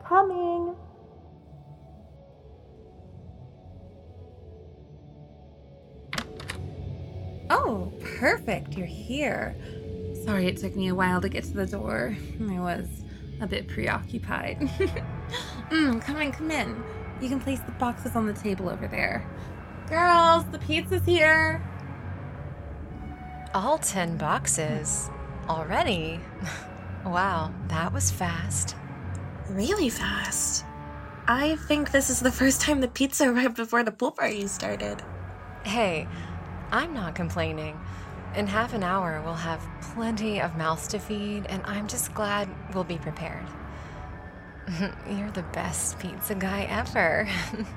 Coming. Oh, perfect. You're here. Sorry it took me a while to get to the door. I was a bit preoccupied. Come in. You can place the boxes on the table over there. Girls, the pizza's here. All 10 boxes? Already? Wow, that was fast. Really fast. I think this is the first time the pizza arrived before the pool party started. Hey, I'm not complaining. In half an hour, we'll have plenty of mouths to feed, and I'm just glad we'll be prepared. You're the best pizza guy ever.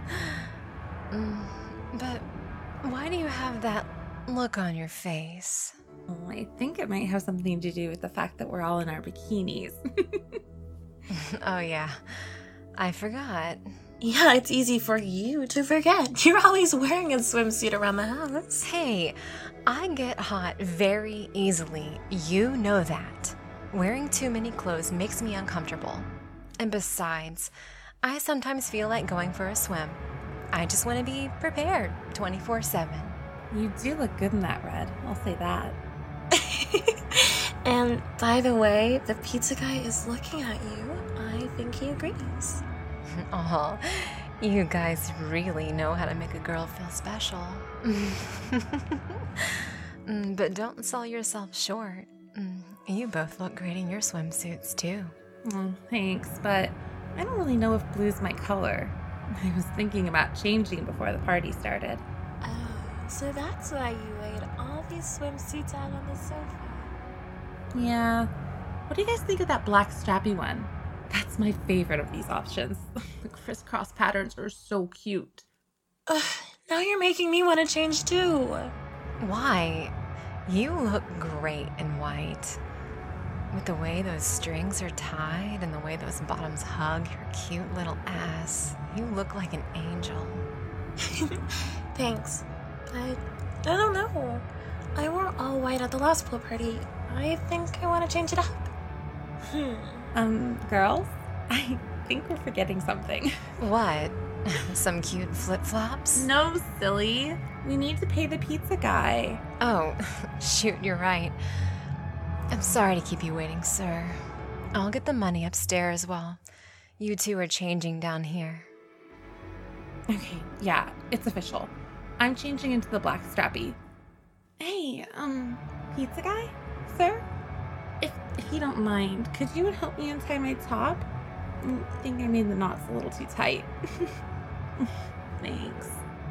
But why do you have that look on your face? Oh, I think it might have something to do with the fact that we're all in our bikinis. Oh yeah, I forgot. Yeah, it's easy for you to forget. You're always wearing a swimsuit around the house. Hey, I get hot very easily. You know that. Wearing too many clothes makes me uncomfortable. And besides, I sometimes feel like going for a swim. I just want to be prepared 24/7. You do look good in that red, I'll say that. And by the way, the pizza guy is looking at you. I think he agrees. Oh, you guys really know how to make a girl feel special. But don't sell yourself short. You both look great in your swimsuits, too. Oh, thanks, but I don't really know if blue's my color. I was thinking about changing before the party started. Oh, so that's why you laid all these swimsuits out on the sofa. Yeah. What do you guys think of that black strappy one? That's my favorite of these options. The crisscross patterns are so cute. Ugh, now you're making me want to change too. Why? You look great in white. With the way those strings are tied and the way those bottoms hug your cute little ass, you look like an angel. Thanks. I don't know. I wore all white at the last pool party. I think I want to change it up. Girls? I think we're forgetting something. What? Some cute flip-flops? No, silly. We need to pay the pizza guy. Oh, shoot, you're right. I'm sorry to keep you waiting, sir. I'll get the money upstairs while you two are changing down here. Okay, yeah, it's official. I'm changing into the black strappy. Hey, pizza guy? Sir? If you don't mind, could you help me untie my top? I think I made the knots a little too tight. Thanks.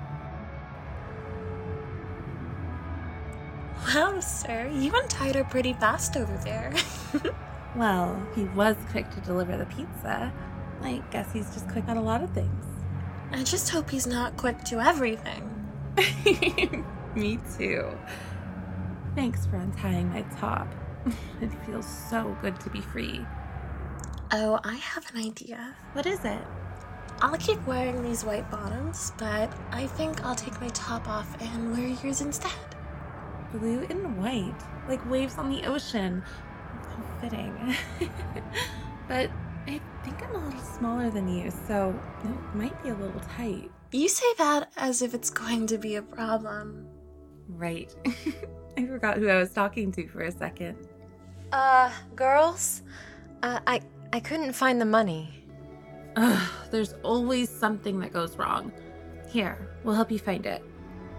Wow, sir, you untied her pretty fast over there. Well, he was quick to deliver the pizza. I guess he's just quick on a lot of things. I just hope he's not quick to everything. Me too. Thanks for untying my top. It feels so good to be free. Oh, I have an idea. What is it? I'll keep wearing these white bottoms, but I think I'll take my top off and wear yours instead. Blue and white, like waves on the ocean. How fitting. But I think I'm a little smaller than you, so it might be a little tight. You say that as if it's going to be a problem. Right. I forgot who I was talking to for a second. Girls? I couldn't find the money. Ugh, there's always something that goes wrong. Here, we'll help you find it.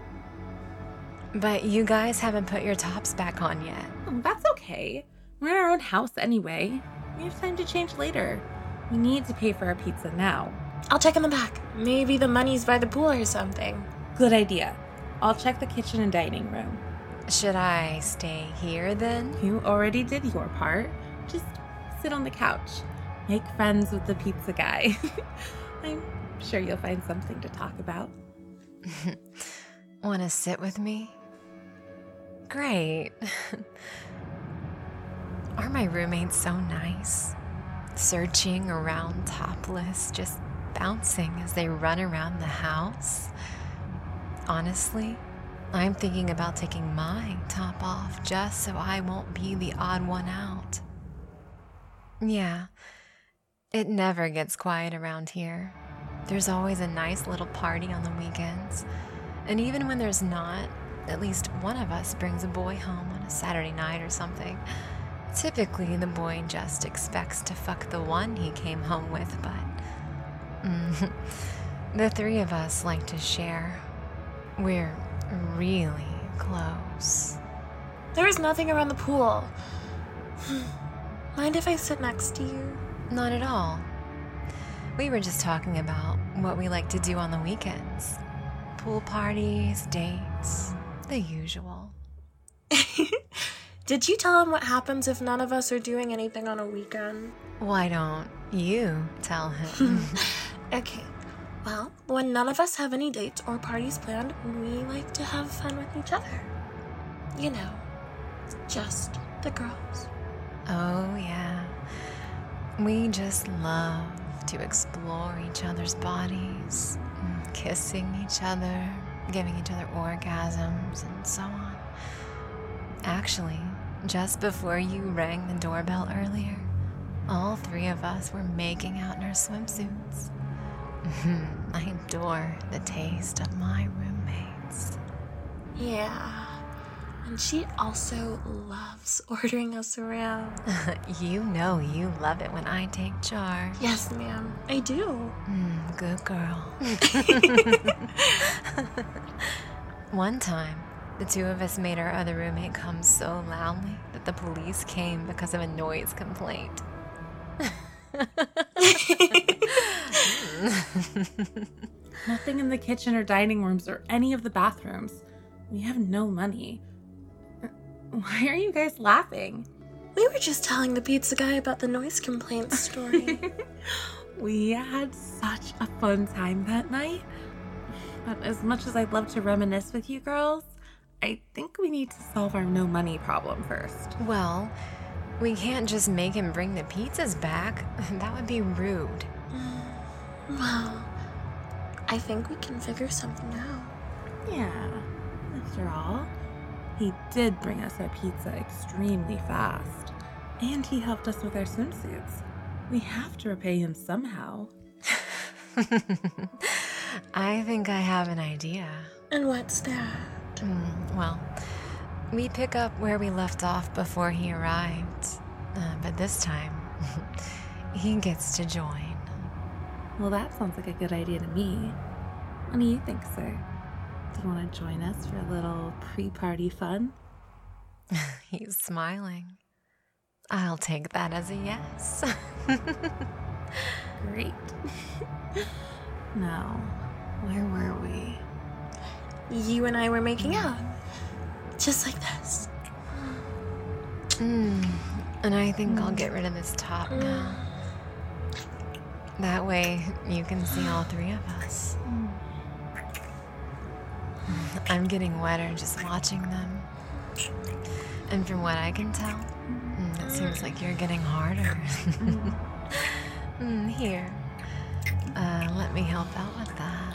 But you guys haven't put your tops back on yet. Oh, that's okay. We're in our own house anyway. We have time to change later. We need to pay for our pizza now. I'll check in the back. Maybe the money's by the pool or something. Good idea. I'll check the kitchen and dining room. Should I stay here then? You already did your part. Just sit on the couch. Make friends with the pizza guy. I'm sure you'll find something to talk about. Want to sit with me? Great. Are my roommates so nice? Searching around topless, just bouncing as they run around the house? Honestly, I'm thinking about taking my top off just so I won't be the odd one out. Yeah, It never gets quiet around here. There's always a nice little party on the weekends. And even when there's not, at least one of us brings a boy home on a Saturday night or something. Typically, the boy just expects to fuck the one he came home with, but the three of us like to share. We're really close. There is nothing around the pool. Mind if I sit next to you? Not at all. We were just talking about what we like to do on the weekends. Pool parties, dates, the usual. Did you tell him what happens if none of us are doing anything on a weekend? Why don't you tell him? Okay. Well, when none of us have any dates or parties planned, we like to have fun with each other. You know, just the girls. Oh, yeah. We just love to explore each other's bodies, kissing each other, giving each other orgasms, and so on. Actually, just before you rang the doorbell earlier, all three of us were making out in our swimsuits. I adore the taste of my roommates. Yeah. And she also loves ordering us around. You know you love it when I take charge. Yes, ma'am. I do. Good girl. One time, the two of us made our other roommate come so loudly that the police came because of a noise complaint. Nothing in the kitchen or dining rooms or any of the bathrooms. We have no money. Why are you guys laughing? We were just telling the pizza guy about the noise complaint story. We had such a fun time that night. But as much as I'd love to reminisce with you girls, I think we need to solve our no money problem first. Well, we can't just make him bring the pizzas back. That would be rude. Well, I think we can figure something out. Yeah, after all, he did bring us our pizza extremely fast. And he helped us with our swimsuits. We have to repay him somehow. I think I have an idea. And what's that? Well, we pick up where we left off before he arrived. But this time, he gets to join. Well, that sounds like a good idea to me. What do you think, sir? Do you want to join us for a little pre-party fun? He's smiling. I'll take that as a yes. Great. Now, where were we? You and I were making out. Just like this. And I think I'll get rid of this top now. That way you can see all three of us. I'm getting wetter just watching them. And from what I can tell, it seems like you're getting harder. Here. Let me help out with that.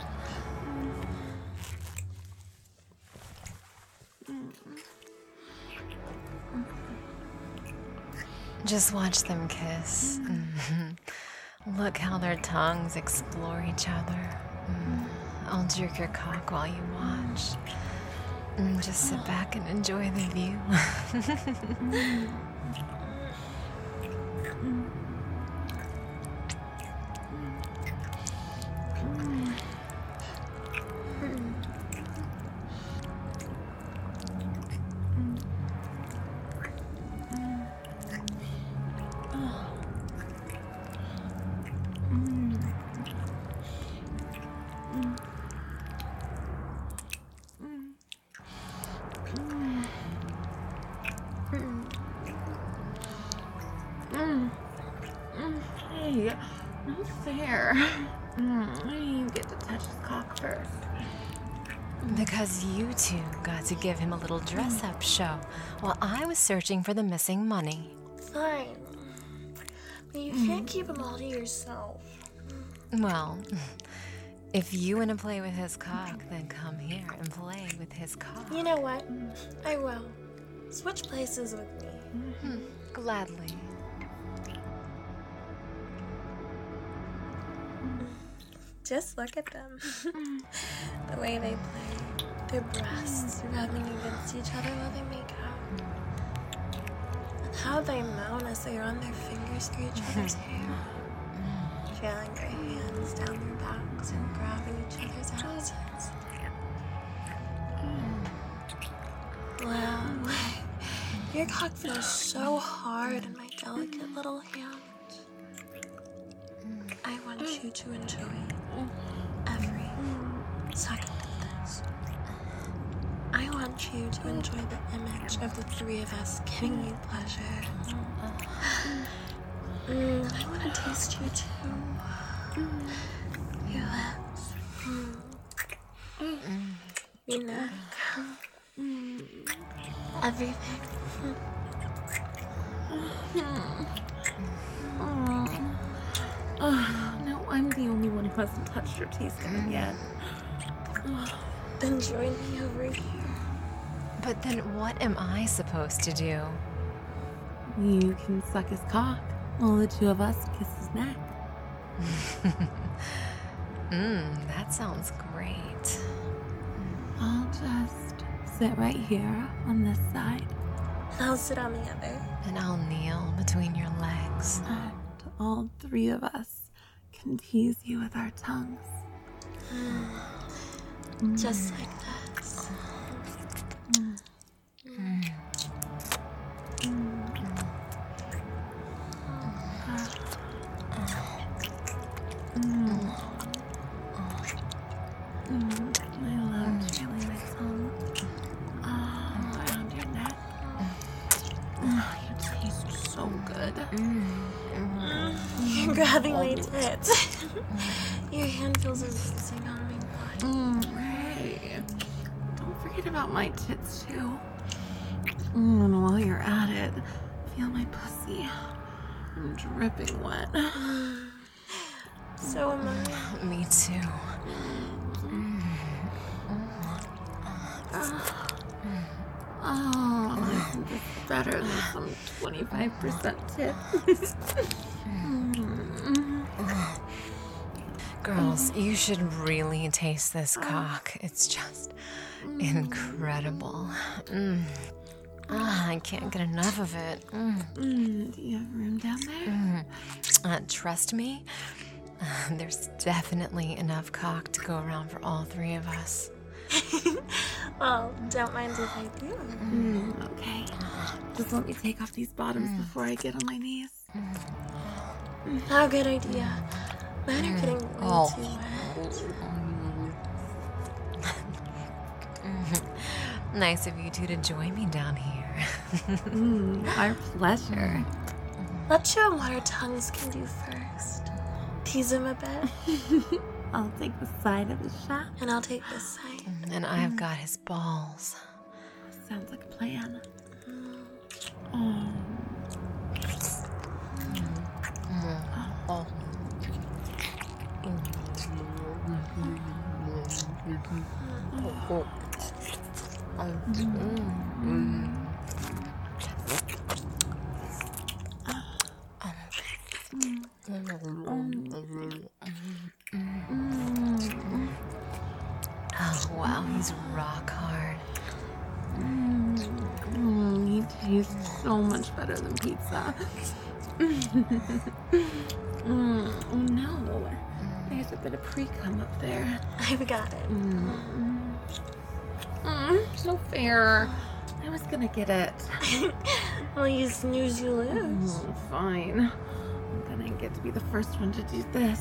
Just watch them kiss. Look how their tongues explore each other. I'll jerk your cock while you watch. Just sit back and enjoy the view. Hey, not fair. Why do you get to touch his cock first? Because you two got to give him a little dress-up show while I was searching for the missing money. Fine. But you can't keep them all to yourself. Well, if you want to play with his cock, then come here and play with his cock. You know what? I will. Switch places with me. Gladly. Just look at them. The way they play, their breasts rubbing against each other while they make out. And how they moan as they run their fingers through each other's hair. Trailing their hands down their backs and grabbing each other's asses. Wow. Your cock feels so hard in my delicate little hand. I want you to enjoy every second of this. I want you to enjoy the image of the three of us giving you pleasure. I want to taste you too. Your lips. Your neck. Everything. No, I'm the only one who hasn't touched or tasted it yet. Then join me over here. But then what am I supposed to do? You can suck his cock while the two of us kiss his neck. That sounds great. I'll just sit right here on this side. And I'll sit on the other. And I'll kneel between your legs. And all three of us can tease you with our tongues. Just like this. I love trailing my tongue around your neck. You taste so good. You're grabbing my tits. Your hand feels amazing on my body. Hey, don't forget about my tits too. And while you're at it, feel my pussy. I'm dripping wet. So am I. Me too. Oh, this is better than some 25% tip. Girls, you should really taste this cock. It's just incredible. I can't get enough of it. Do you have room down there? Trust me, there's definitely enough cock to go around for all three of us. Well, don't mind if I do. Okay. Just let me take off these bottoms before I get on my knees. Oh, good idea. Mine are getting way too wet. Nice of you two to join me down here. Our pleasure. Let's show them what our tongues can do first. Tease him a bit, I'll take the side of his shaft. and I'll take this side. And I've got his balls. Sounds like a plan. Oh. Oh, wow, he's rock hard. He tastes so much better than pizza. Oh no, there's a bit of pre-cum up there. I've got it. No fair. I was gonna get it. Well, you snooze, you lose. Fine. Then I get to be the first one to do this.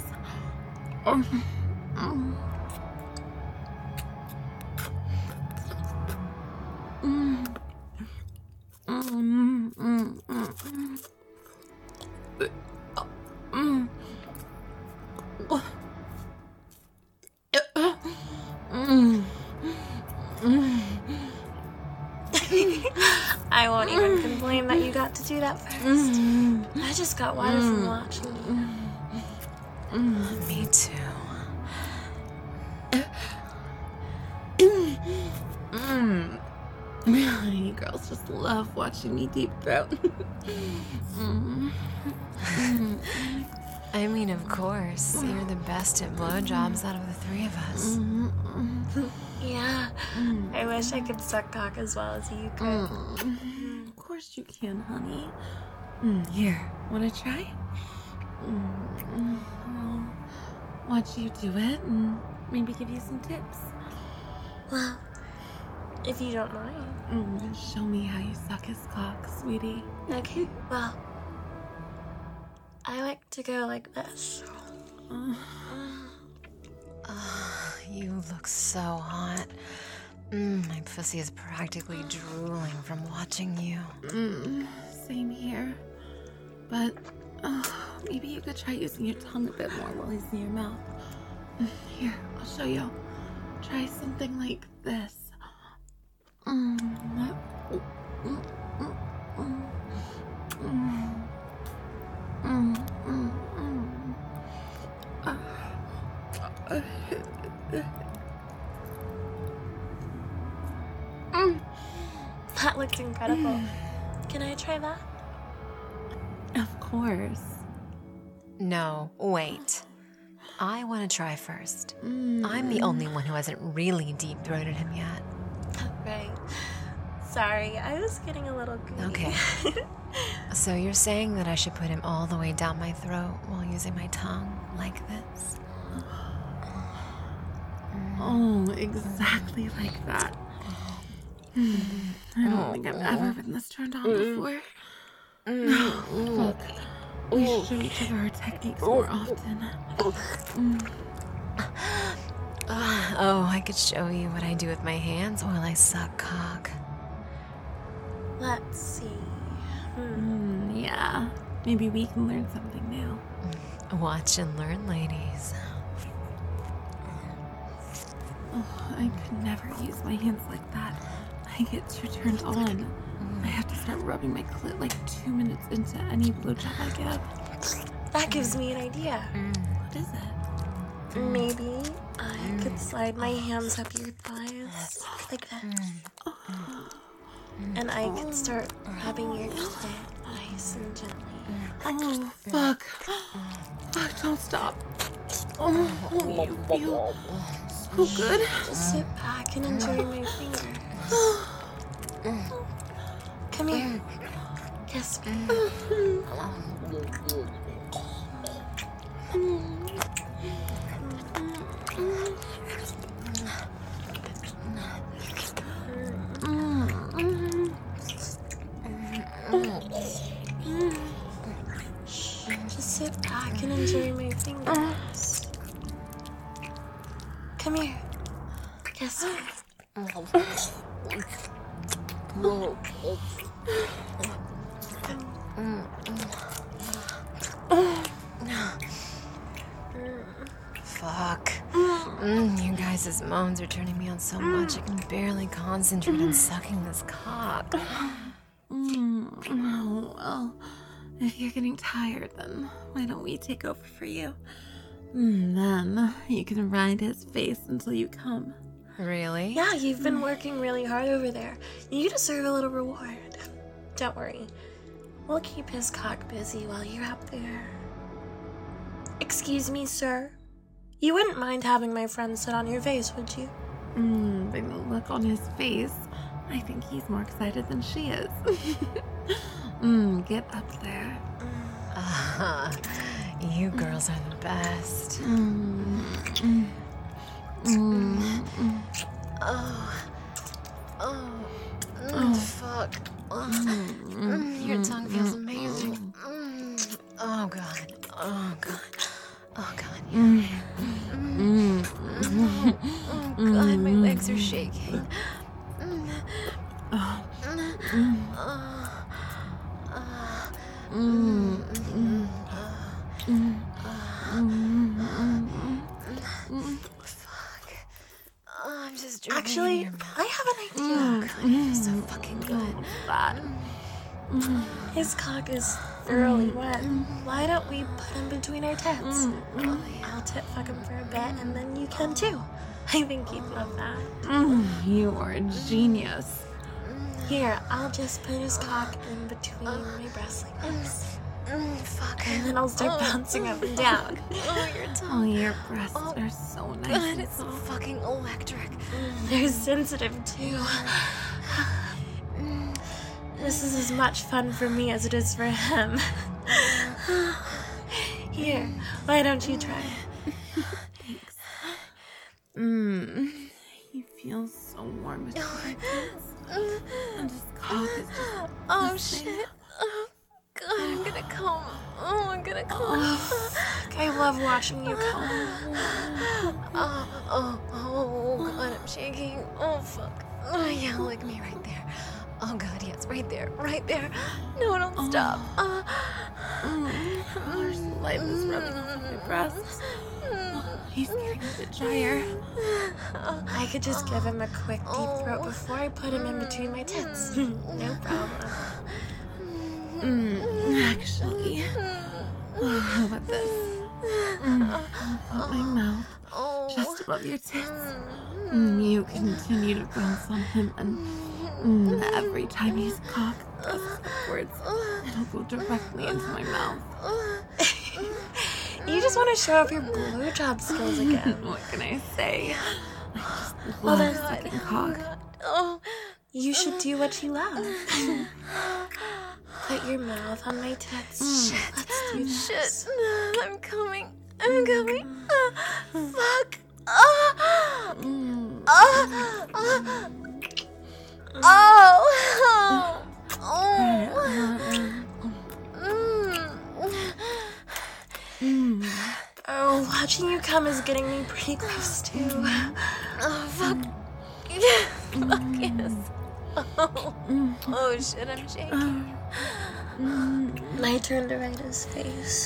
I won't even complain that you got to do that first. I just got water from watching you. Me too. You girls just love watching me deep throat. I mean, of course. You're the best at blowjobs out of the three of us. Yeah. I wish I could suck cock as well as you could. Of course you can, honey. Here, wanna try? I'll watch you do it and maybe give you some tips. Well, if you don't mind. Show me how you suck his cock, sweetie. Okay, well, I like to go like this. You look so hot. My pussy is practically drooling from watching you. Same here. But maybe you could try using your tongue a bit more while he's in your mouth. Here, I'll show you. Try something like this. That looks incredible. Can I try that? Of course. No, wait. I want to try first. I'm the only one who hasn't really deep-throated him yet. Right. Sorry, I was getting a little greedy. Okay. So you're saying that I should put him all the way down my throat while using my tongue like this? Oh, exactly like that. I don't think I've ever been this turned on before. Look, we should show each other our techniques more often. Oh, I could show you what I do with my hands while I suck cock. Let's see. Yeah, maybe we can learn something new. Watch and learn, ladies. Oh, I could never use my hands like that. I get too turned on. I have to start rubbing my clit like 2 minutes into any blowjob I give. That gives me an idea. What is it? Maybe I could slide my hands up your thighs like this. And I could start rubbing your clit nice and gently. Oh, fuck. Fuck, don't stop. Oh, you feel so good. Just sit back and enjoy my fingers. Come here. Kiss me. Just sit back and enjoy my fingers. Come here. Kiss me. Fuck. You guys' moans are turning me on so much I can barely concentrate on sucking this cock. Oh, well, if you're getting tired, then why don't we take over for you? Then you can ride his face until you come. Really? Yeah, you've been working really hard over there. You deserve a little reward. Don't worry. We'll keep his cock busy while you're up there. Excuse me, sir. You wouldn't mind having my friend sit on your face, would you? By the look on his face, I think he's more excited than she is. Get up there. You girls are the best. Fuck. Your tongue feels amazing. Oh god. Oh god. Oh god. Yeah. Oh god, my legs are shaking. Fuck. I'm just drinking Actually, in your mouth. I have an idea. God, you're so fucking good. His cock is thoroughly wet. Why don't we put him between our tits? I'll tit fuck him for a bit, and then you can too. I think he'd love that. You are a genius. Here, I'll just put his cock in between my breasts like this. Fuck. And then I'll start bouncing up and down. Oh, your Oh, tongue. your breasts are so nice. God, and it's soft. fucking electric. They're sensitive too. This is as much fun for me as it is for him. Here, why don't you try? Thanks. He feels so warm between my tits. And his cock is just Oh, listening. shit. Oh, God, I'm gonna come. Oh, I'm gonna come. I love watching you come. Oh, God, I'm shaking. Oh, fuck. Oh, yeah, lick me right there. Oh, God, yes, right there, right there. No, don't stop. There's lightness rubbing off my breasts. He's getting a bit drier. I could just give him a quick deep throat before I put him in between my tits. No problem. Actually, how about this? Put my mouth just above your tits. You continue to bounce on him, and every time his cock presses upwards, it'll go directly into my mouth. You just want to show off your blowjob skills again. What can I say? I just Well, love then- sucking cock. Oh, You should do what you love. Put your mouth on my tits. Let's do this. shit. I'm coming. I'm coming. Fuck. Oh, watching you come is getting me pretty close too. Oh, fuck. Fuck yes. Oh, shit, I'm shaking. My turn to write his face.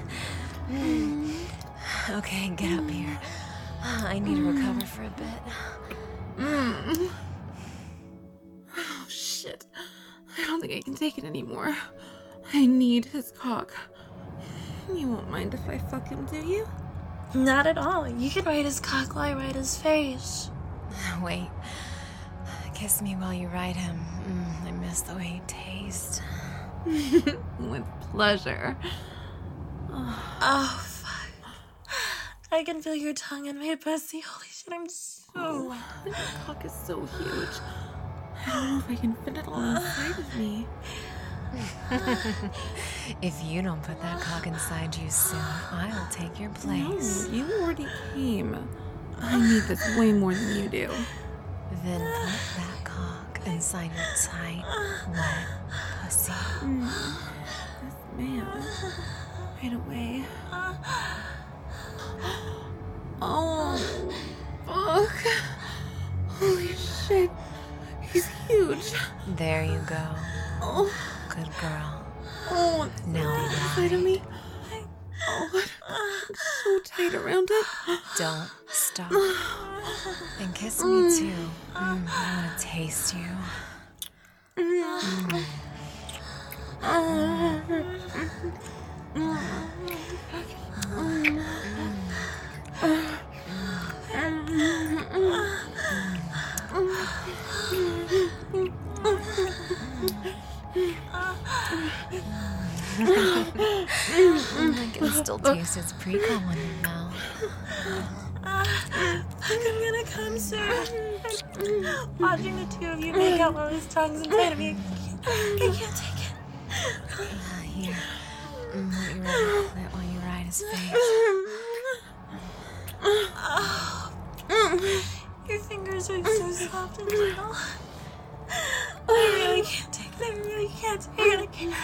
Okay, get up here. I need to recover for a bit. Oh, shit. I don't think I can take it anymore. I need his cock. You won't mind if I fuck him, do you? Not at all. You can write his cock while I write his face. Wait. Kiss me while you ride him. I miss the way he tastes. With pleasure. Oh, fuck. I can feel your tongue in my pussy. Holy shit, I'm so wet. Your cock is so huge. I don't know if I can fit it all inside of me. If you don't put that cock inside you soon, I'll take your place. No, you already came. I need this way more than you do. Then put that cock inside your tight, wet pussy. Yes, ma'am. Right away. Oh, fuck. Holy shit. He's huge. There you go. Oh, Good girl. oh, Now inside of me. Oh, I'm so tight around it. don't stop. And kiss me too. I want to taste you. I can still taste his pre-cum on your mouth. I'm gonna come soon. Watching the two of you make out while his tongue's inside of me. I can't take it. Here. Let me rub your clit while you ride his face. Your fingers are so soft and gentle. I really can't take it. I really can't take it. I can't.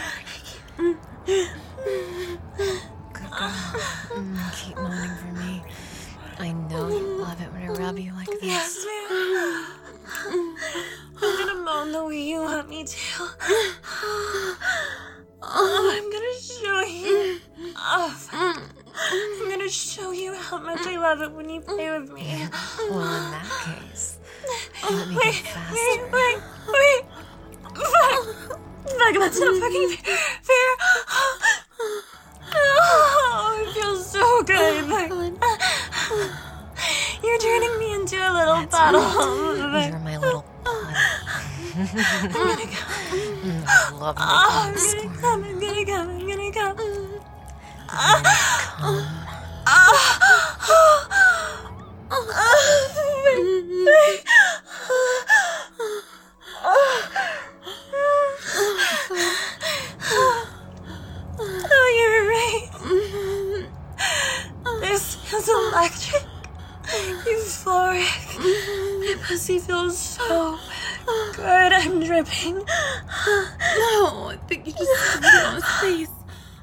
Good girl. Keep moaning for me. I know you love it when I rub you like this. Yes, ma'am. I'm gonna moan the way you want me to. I'm gonna show you. I'm gonna show you how much I love it when you play with me. Well, in that case, let me get Wait. faster. Fuck, that's not fucking fair. Oh, it feels so good. You're turning me into a little bottle. You're my little pun. I'm gonna go. I love Oh, making you I'm squirt. gonna come. come. Oh, you're right. This feels electric. Euphoric. My pussy feels so good. I'm dripping. No, I think you just spit it on his face.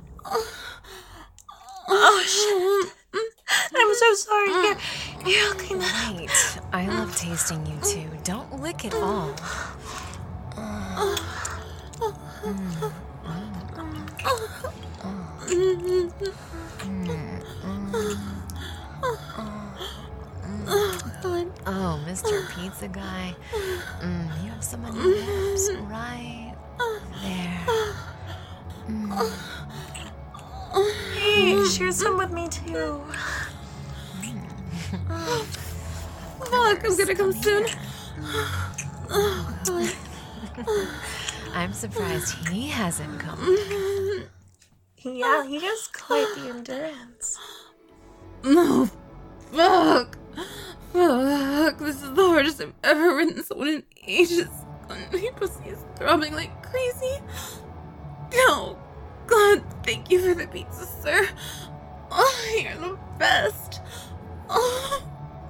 Oh, shit. I'm so sorry. You're clean that up. Wait, I love tasting you too. Don't lick it all. Oh, Mr. Pizza Guy. You have some on your lips right there. Hey, share some with me too. Fuck, I'm gonna come soon. Oh, God. I'm surprised he hasn't come. Yeah, he has quite the endurance. No, fuck. Fuck, this is the hardest I've ever ridden someone in ages. My pussy is throbbing like crazy. No, God, thank you for the pizza, sir. Oh, you're the best. Oh,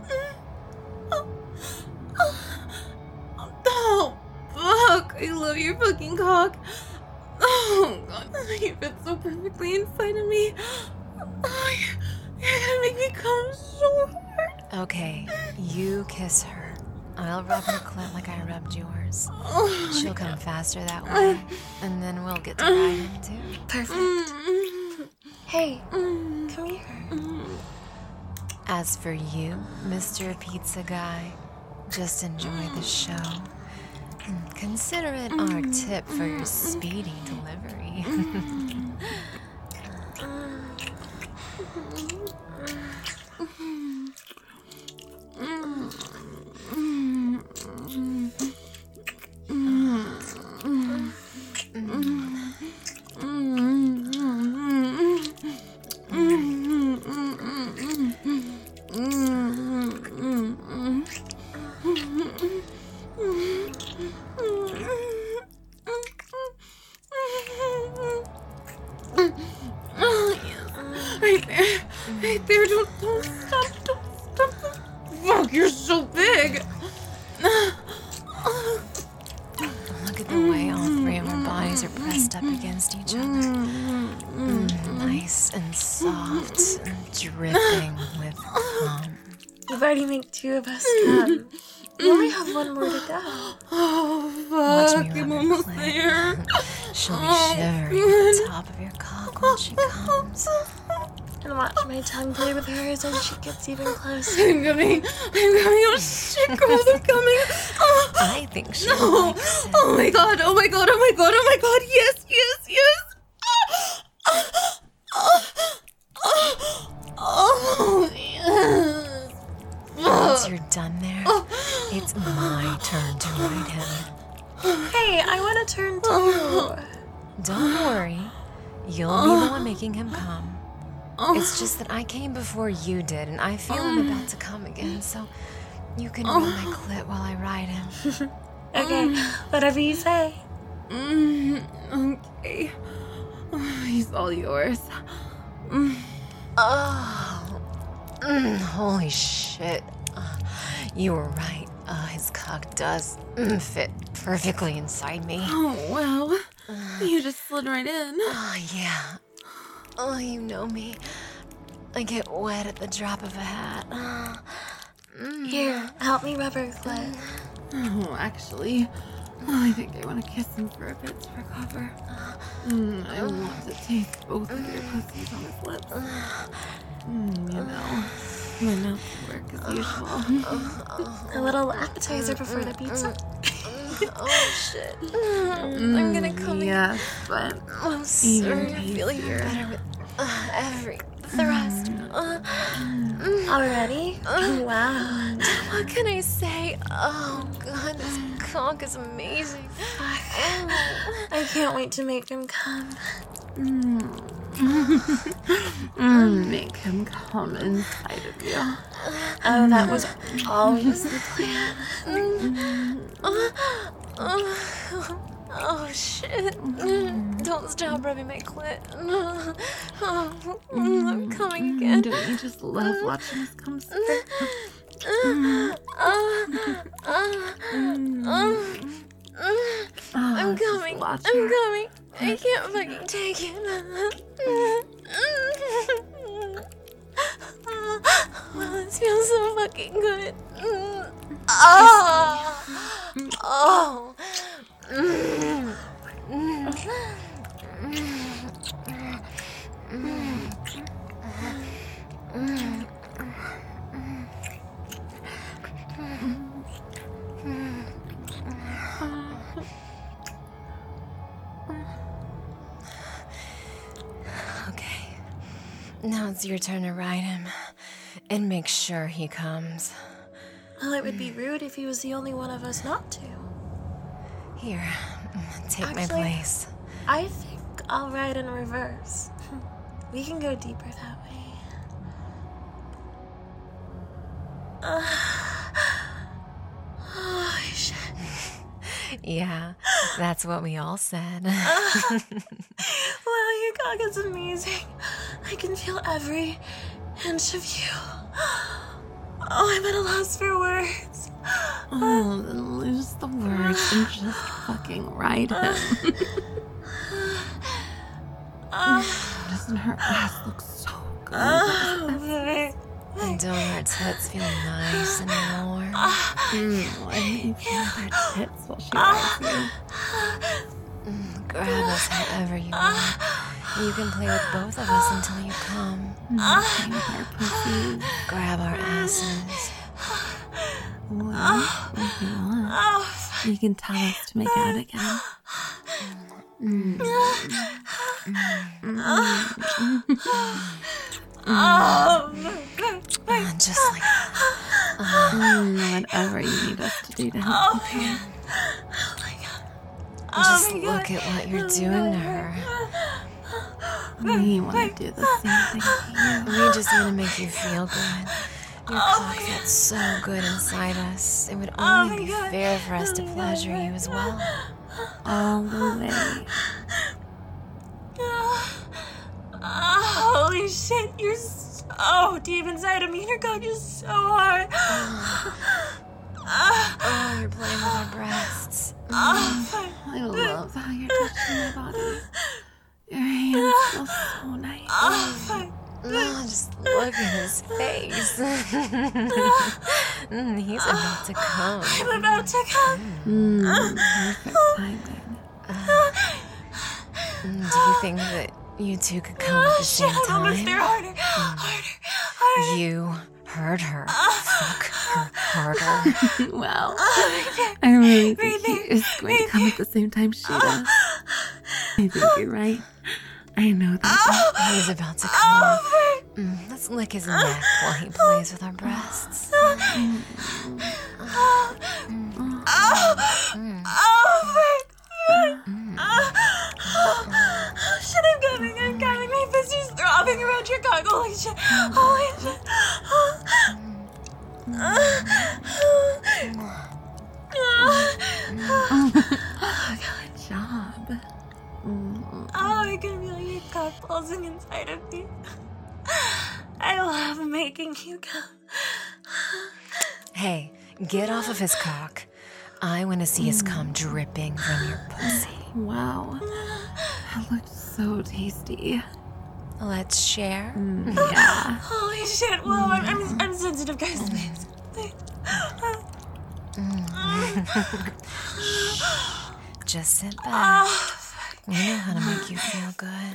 fuck, I love your fucking cock. Oh, God, you fit so perfectly inside of me. Oh, you're gonna make me come so hard. Okay, you kiss her. I'll rub her clit like I rubbed yours. Oh, She'll come faster that way, and then we'll get to ride him too. Perfect. Hey, come here. As for you, Mr. Pizza Guy, just enjoy the show. Consider it our tip for your speedy delivery. Right there. Right there. Don't stop. Don't stop. Fuck, you're so big. Look at the way all three of our bodies are pressed up against each other. Nice and soft and dripping with cum. You've already made two of us come. You only have one more to go. Oh, Watch fuck. me I'm rub her almost clit. there. She'll be shivering at the top of your cock when she comes. And watch my tongue play with hers as she gets even closer. I'm coming. Oh, shit, girls, I'm coming. Oh, I think she no. likes it. Oh, my God. Oh, my God. Oh, my God. Oh, my God. Yes, yes, yes. Oh, yes. Once you're done there, it's my turn to ride him. Hey, I want to turn too. Don't worry, you'll be the one making him come. It's just that I came before you did, and I feel I'm about to come again, so you can rub my clit while I ride him. Okay, whatever you say. Okay. He's all yours. Holy shit. You were right. His cock does fit perfectly inside me. Oh, well. You just slid right in. Oh, yeah. Oh, you know me. I get wet at the drop of a hat. Here, help me rub her clit. Oh, actually, I think I want to kiss him for a bit to recover. I want to taste both of your pussies on his lips. You know, my mouth work as usual. A little appetizer before the pizza. Oh, shit. I'm gonna come again. Yes, but I'm sorry. I feel like you're better with every thrust. Already? Wow. What can I say? Oh, God, this cock is amazing. I can't wait to make him come. Make him come inside of you. Oh, that was always the plan. Oh, shit. Don't stop rubbing my clit. I'm coming again. Don't you just love watching us come straight? I'm coming. I'm coming. I can't fucking take it. This feels so fucking good. Oh. Okay. Now it's your turn to ride him. And make sure he comes. Well, it would be rude if he was the only one of us not to. Here, take my Actually- place. I think I'll ride in reverse. We can go deeper that way. Oh, shit. Yeah, that's what we all said. Wow, your cock is amazing. I can feel every inch of you. Oh, I'm at a loss for words. Oh, then lose the words and just fucking ride him. Doesn't her ass look so good? Oh, Don't her tits feel nice and warm? Why don't you feel her tits while she rides you? Grab us however you want. You can play with both of us until you come. Play with our pussies. Grab our asses. Well, if you want, you can tell us to make out again. Just like that. Whatever you need us to do to help you. Just look at what you're doing to her. We want to do the same thing to you. We just want to make you feel good. Your cock felt so good inside us. It would only be fair for us to pleasure you as well. All the way. Holy shit, you're so deep inside of me. Your cock is so hard. Oh, you're playing with our breasts. I love how you're touching my body. Your hands feel so nice. Oh, just look at his face. He's about to come. I'm about to come. Perfect timing. Do you think that you two could come at the same I'm almost there. time? Harder. You heard her. Fuck her harder. Well, I really think he is going to come at the same time she does. I think you're right. I know that. He's about to come. Let's lick his neck while he plays with our breasts. Shit, I'm coming. My fist is throbbing around your cock. Holy shit. Good job. Oh, I can feel your cock pulsing inside of me. I love making you come. Hey, get off of his cock. I want to see his cum dripping from your pussy. Wow. That looked so tasty. Let's share. Yeah. Holy shit. Whoa, I'm sensitive, guys. Please. Just sit back. We know how to make you feel good.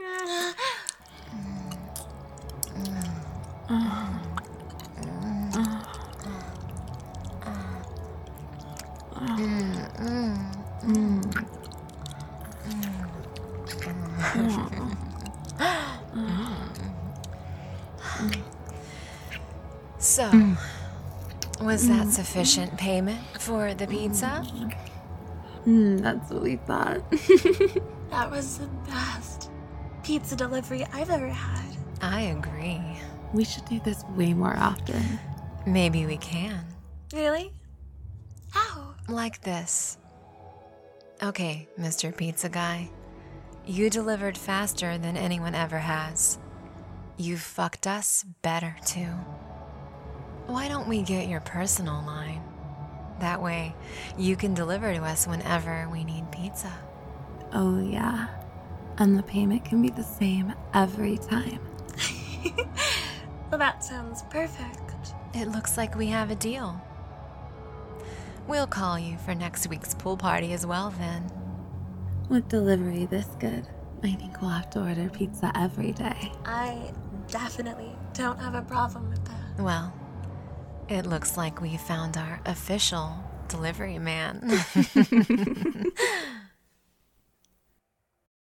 So, was that sufficient payment for the pizza? That's what we thought. That was the best. pizza delivery I've ever had. I agree. We should do this way more often. Maybe we can. Really? How? Like this. Okay, Mr. Pizza Guy. You delivered faster than anyone ever has. You fucked us better, too. Why don't we get your personal line? That way, you can deliver to us whenever we need pizza. Oh, yeah. And the payment can be the same every time. Well, that sounds perfect. It looks like we have a deal. We'll call you for next week's pool party as well, then. With delivery this good, I think we'll have to order pizza every day. I definitely don't have a problem with that. Well, it looks like we found our official delivery man.